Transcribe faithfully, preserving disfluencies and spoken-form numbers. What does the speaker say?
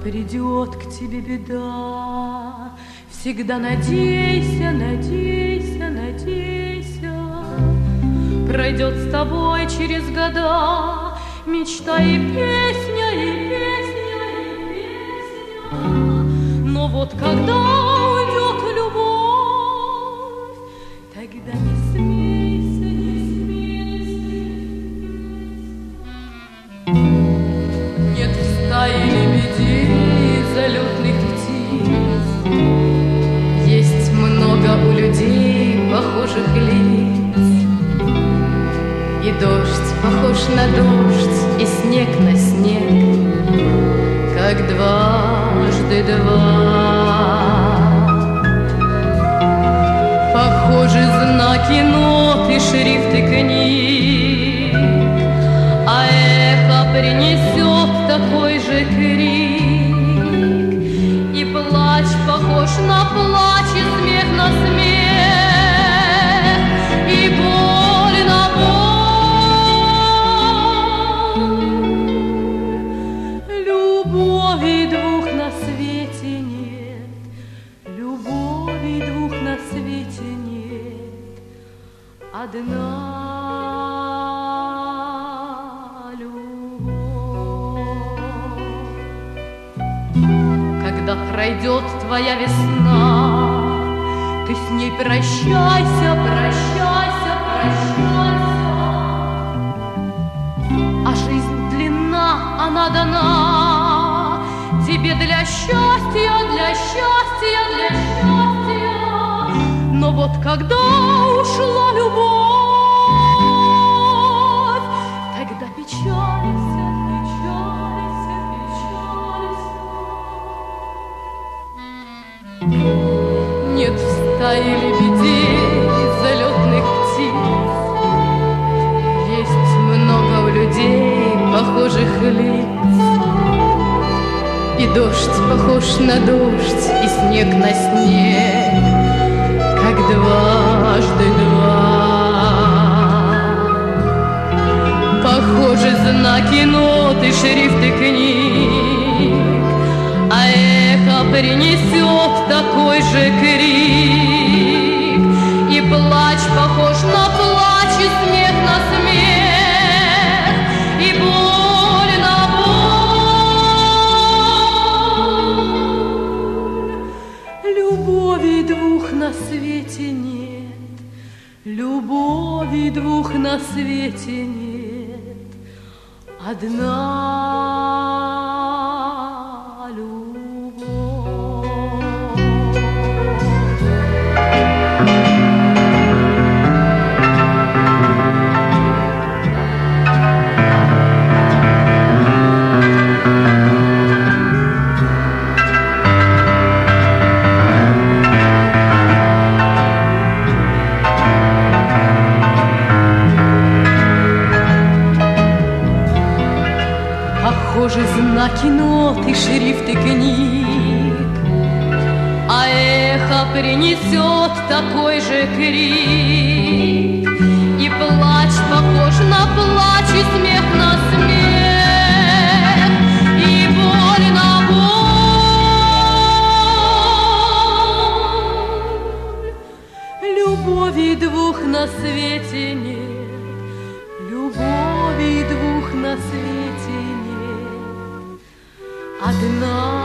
придет к тебе беда, всегда надейся, надейся, надейся. Пройдет с тобой через года мечта и песня, и песня, и песня. Но вот когда уйдет любовь, тогда не смейся, не смейся. Нет в стае лебедей, залетных птиц, есть много у людей похожих лиц. И дождь похож на дождь, и снег на снег, как дважды два. Похожи знаки нот и шрифты книг, а эхо принесет такой же крик. И плач похож на плач, и смех на смех, и боль на боль. Любови двух на свете нет, любови двух на свете нет, одна любовь. Когда пройдет твоя весна, ты с ней прощайся, прощайся, прощайся. А жизнь длинна, она дана тебе для счастья, для счастья, для счастья. Но вот когда ушла любовь, тогда печалься, печалься, печалься. Нет в стае лебедей, залетных птиц, есть много у людей похожих лиц. И дождь похож на дождь, и снег на снег, как дважды два. Похожи знаки нот и шрифты книг, а эхо принесет такой же крик. И плач похож на плач, и смех на смех, и боль на боль. Любови двух на свете нет, любови двух на свете нет, одна похожи знаки нот и шрифты книг, а эхо принесет такой же крик. И плач похож на плач, и смех на смех, и боль на боль. Любови двух на свете нет, любови двух на свете нет, одна